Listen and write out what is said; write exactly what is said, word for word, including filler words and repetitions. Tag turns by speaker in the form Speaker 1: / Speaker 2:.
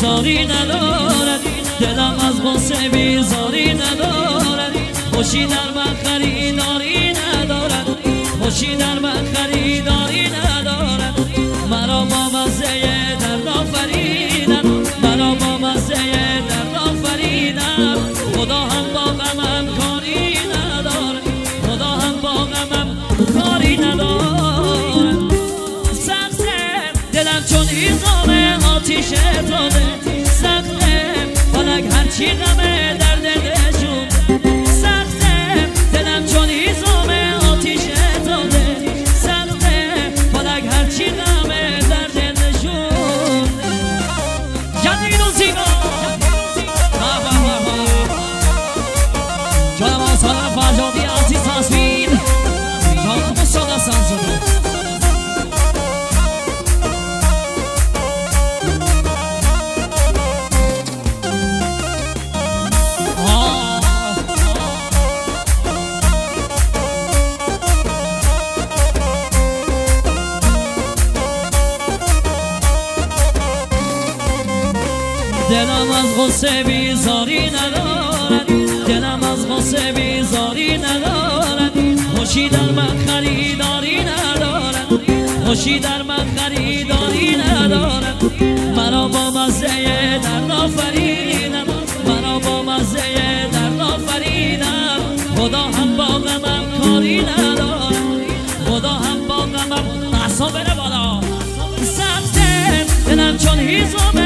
Speaker 1: بیزاری ندارد، دلم از غصه بیزاری ندارد. خوشی در من خریداری ندارد، خوشی در من خریداری ندارد. مرا با مزه درد آفریدن، مرا با مزه درد آفریدن. خدا هم با غمم کاری ندارد، خدا هم با غمم کاری ندارد. سخته دلم چون ایزامه آتیش تازه، سخته فلک هرچی غمه درد نشون. سخته دلم چون ایزامه آتیش تازه، سخته فلک هرچی غمه درد نشون. جدید و زیبا جانم آسانم فرجادی عزیز تصویر جانم مستاد سنزده. دلم از غصه بیزاری ندارد، دلم از غصه بیزاری ندارد. خوشی در من خریداری ندارد، خوشی در من خریداری ندارد. مرا با مزه درد آفریدن، مرا با مزه درد آفریدن. خدا هم با غمم کاری ندارد، خدا هم با غمم. احسا بره بالا. سخته دلم چون هیزم